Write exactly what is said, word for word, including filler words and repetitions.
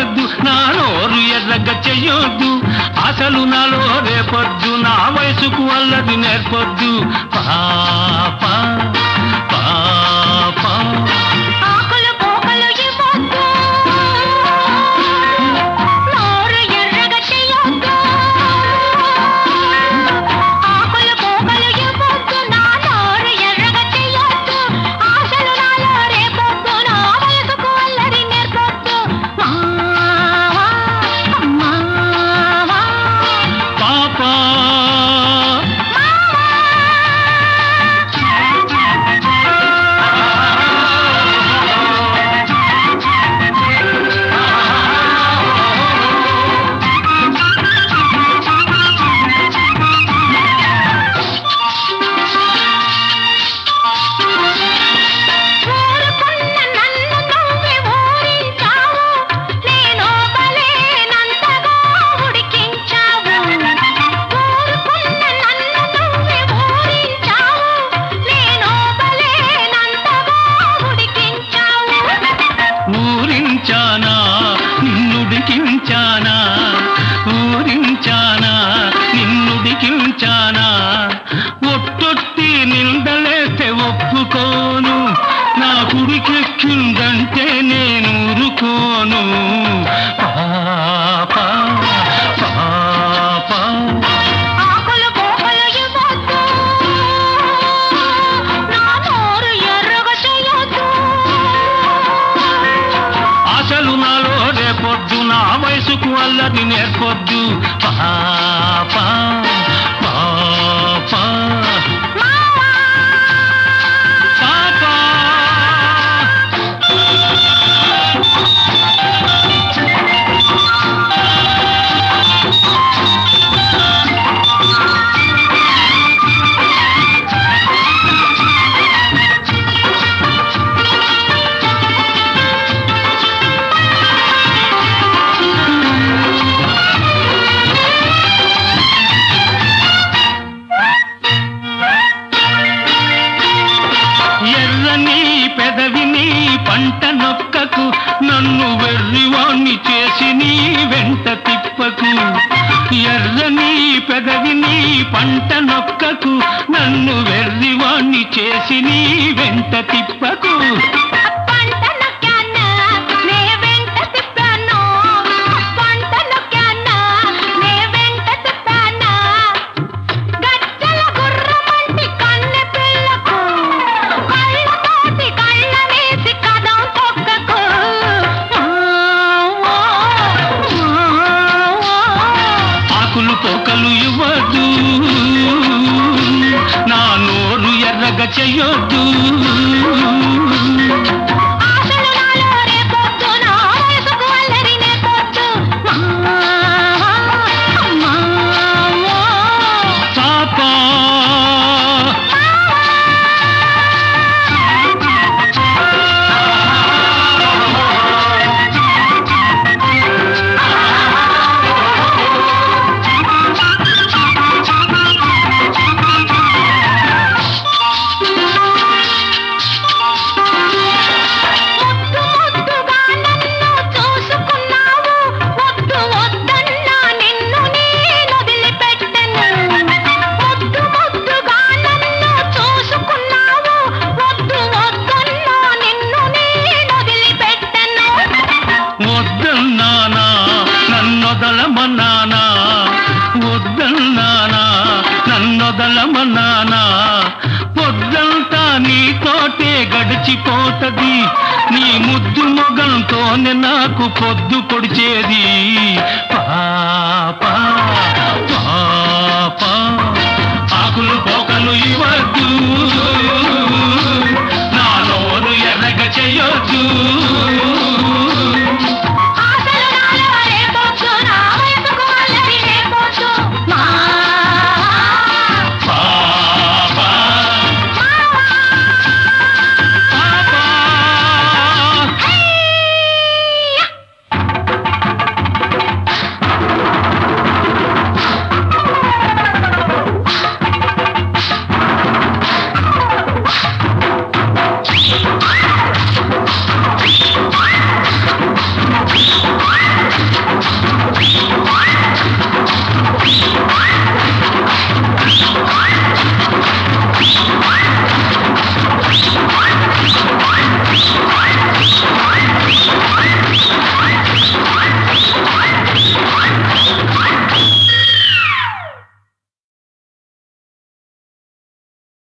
ఇవ్వద్దు, నా నోరు ఎర్రగా చెయ్యొద్దు. అసలు నాలో రేపొద్దు, నా వయసుకు అల్లది నేర్పొద్దు. పాపా పాపా ఆకులు పోకలు ఇవ్వొద్దు, నోరు ఎర్రగా చెయ్యొద్దు. ఆకులు పోకలు ఇవ్వొద్దు, నా నోరు ఎర్రగా చెయ్యొద్దు. ఆశలు నాలో రేపొద్దు, నా వయసుకు అల్లరి నేర్పొద్దు. మావా మావా పాపా ఊరుకున్న నన్ను నువ్వే ఊరించావు, నేను బలేనంతగా ఉడికించావు. ఊరుకున్న నన్ను నువ్వే ఊరించావు, నేను బలేనంతగా ఉడికించావు. ఊరించానా నిన్నుడికించానా, ఊరించానా నిన్నుడికించానా. ఒట్టొట్టి నిందలేస్తే ఒప్పుకోను, నా కుడికెక్కిందంటే నేను ఊరుకోను. పాపా పాపా ఆకులు పోకలు ఇవ్వొద్దు, నా నోరు ఎర్రగా చెయ్యొద్దు. అసలు నాలో రేపొద్దు, నా వయసుకు అల్లది నేర్పొద్దు. పాపా పాపా మావా పాపా ఎర్రని పెదవిని పంట నొక్కకు, నన్ను వెర్రివాణ్ణి చేసి నీ వెంట తిప్పకు. ఎర్రని పెదవిని పంట నొక్కకు, నన్ను వెర్రివాణ్ణి చేసి నీ వెంట తిప్పకు. పంట నొక్కానా, నే వెంట తిప్పాను. పంట నొక్కానా, నే వెంట తిప్పానా. గజ్జల గుర్రమంటి కన్నె పిల్లకు, కళ్ళతోటి కళ్ళ వేసి కదం తొక్కకు. ఆకులు పోకలు ఇవ్వద్దు, నా నోరు ఎర్రగా చెయ్యొద్దు. ఆశలు నాలో రేపొద్దు, నా వయసుకు అల్లరి నేర్పొద్దు. మావా మావా పాపా ముద్దు ముద్దుగా నన్ను చూసుకున్నావు, వద్దు వద్దన్నా నిన్ను నేను వదిలిపెట్టను. ముద్దు ముద్దుగా నన్ను చూసుకున్నావు, వద్దు వద్దన్నా నిన్ను నేను వదిలిపెట్టను. వద్దన్నానా నన్నొదలమన్నానా, వద్దన్నానా నన్నొదలమన్నానా. పొద్దంతా నీతోటే గడిచిపోతది, నీ ముద్దు మొగంతోనే నాకు పొద్దు పొడిచేది. పాపా పాపా ఆకులు పోకలు ఇవ్వద్దు,